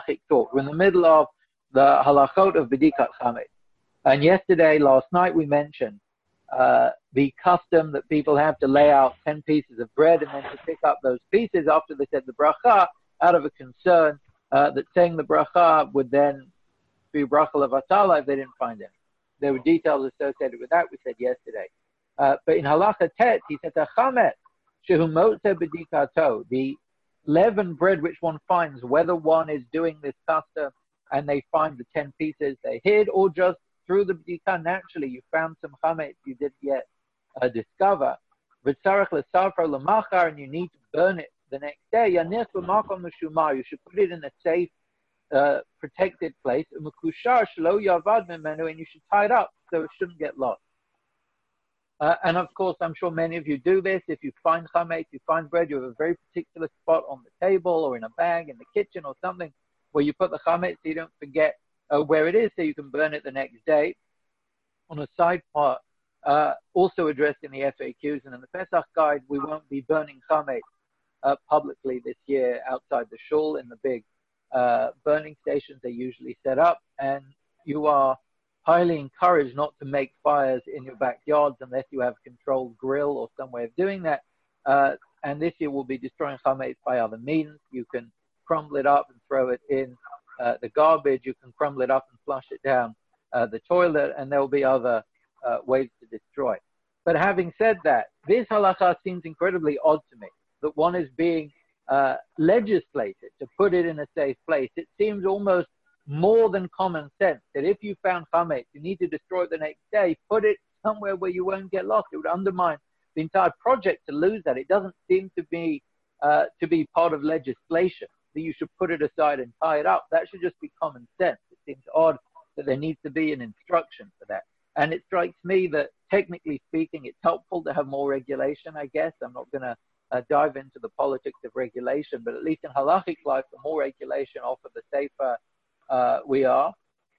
halachic thought. We're in the middle of the halachot of Bedikat Chametz. And last night, we mentioned the custom that people have to lay out 10 pieces of bread and then to pick up those pieces after they said the bracha, out of a concern that saying the bracha would then be bracha levatala if they didn't find any. There were details associated with that, we said yesterday. But in halacha tet, he said, chametz, shehu motze b'dikato, the leavened bread which one finds, whether one is doing this custom and they find the 10 pieces they hid, or just through the b'dika, naturally you found some chametz you didn't yet discover. V'tzarech l'safra l'machar, and you need to burn it the next day. Yanich b'makom l'shumar, you should put it in a safe, protected place. U'mekushar shelo yavad memenu, and you should tie it up so it shouldn't get lost. And of course, I'm sure many of you do this. If you find chametz, you find bread, you have a very particular spot on the table or in a bag in the kitchen or something where you put the chametz so you don't forget where it is, so you can burn it the next day. On a side part, also addressed in the FAQs and in the Pesach guide, we won't be burning chametz publicly this year outside the shul in the big burning stations they usually set up, and you are highly encouraged not to make fires in your backyards unless you have a controlled grill or some way of doing that. And this year we'll be destroying chametz by other means. You can crumble it up and throw it in the garbage. You can crumble it up and flush it down the toilet, and there will be other ways to destroy. But having said that, this halacha seems incredibly odd to me, that one is being legislated to put it in a safe place. It seems almost more than common sense that if you found chametz, you need to destroy it the next day, put it somewhere where you won't get lost. It would undermine the entire project to lose that. It doesn't seem to be part of legislation that you should put it aside and tie it up. That should just be common sense. It seems odd that there needs to be an instruction for that. And it strikes me that, technically speaking, it's helpful to have more regulation, I guess. I'm not going to dive into the politics of regulation, but at least in halachic life, the more regulation offer, the safer we are.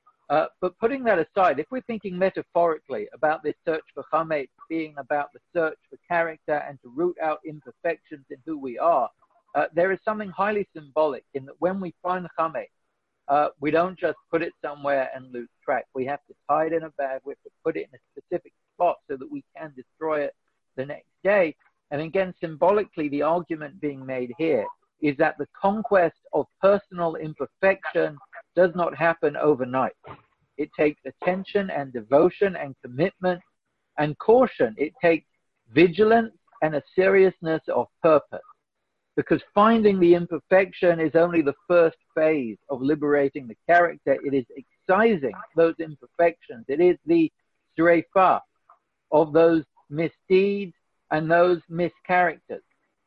But putting that aside, if we're thinking metaphorically about this search for chametz being about the search for character and to root out imperfections in who we are, there is something highly symbolic in that when we find chametz, we don't just put it somewhere and lose track. We have to tie it in a bag. We have to put it in a specific spot so that we can destroy it the next day. And again, symbolically, the argument being made here is that the conquest of personal imperfection does not happen overnight. It takes attention and devotion and commitment and caution. It takes vigilance and a seriousness of purpose. Because finding the imperfection is only the first phase of liberating the character. It is excising those imperfections. It is the sreifa of those misdeeds and those mischaracters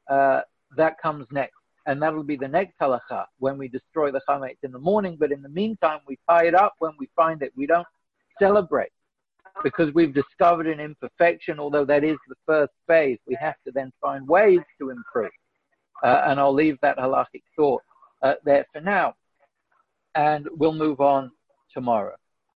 that comes next. And that'll be the next halacha when we destroy the chametz in the morning. But in the meantime, we tie it up when we find it. We don't celebrate because we've discovered an imperfection, although that is the first phase. We have to then find ways to improve. And I'll leave that halachic thought there for now. And we'll move on tomorrow.